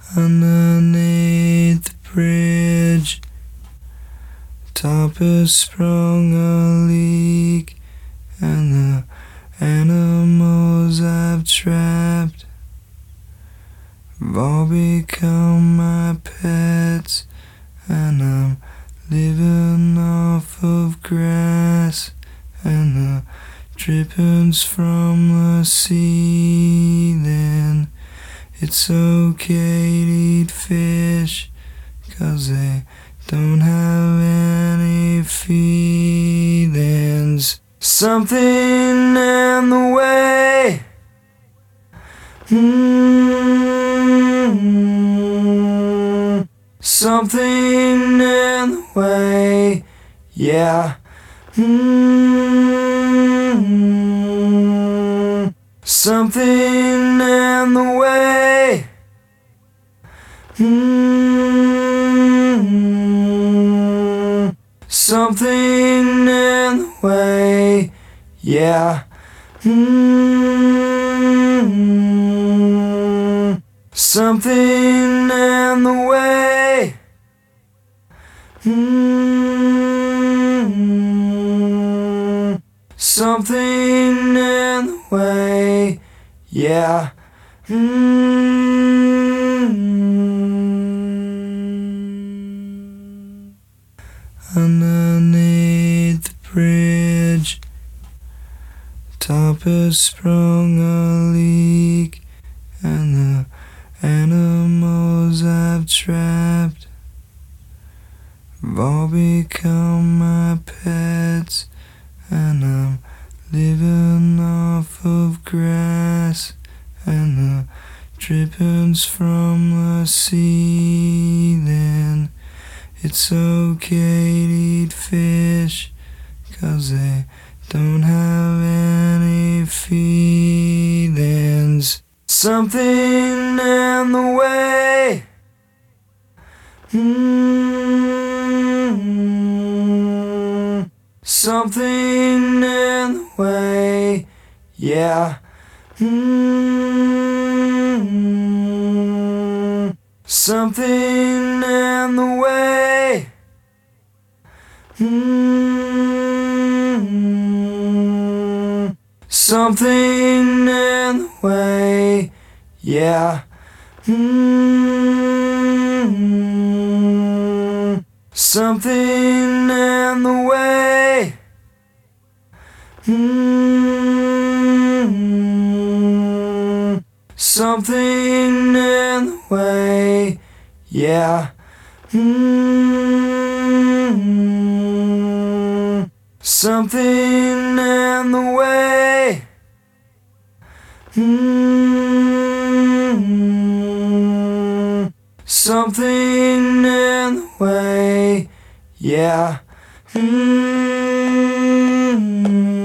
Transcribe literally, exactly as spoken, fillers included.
underneath the bridge. Top has sprung a leak, and the animals I've trapped have all become my pets, and I'm living off of grass and the drippings from the ceiling. It's okay to eat fish, 'cause they don't have any feelings. Something in the way, mm-hmm. Something in the way, yeah. Mm-hmm. Something in the way, mm-hmm. Something in the way, yeah. Mm-hmm. Something in the way, mm-hmm. Something in the way, yeah. Mm-hmm. Underneath the bridge, top has sprung a leak, and the animals I've trapped have all become my pets, and I'm living off of grass and the drippings from the ceiling. It's okay to eat fish, 'cause they don't have any feelings. Something in the way, mm-hmm. Something in the way, yeah. Mm-hmm. Something in the way, mm-hmm. Something in the way, yeah. Mm-hmm. Something in the way, mm-hmm. Something in the way, yeah. Mm-hmm. Something in the way, mm-hmm. Something in the way, yeah. Mm-hmm.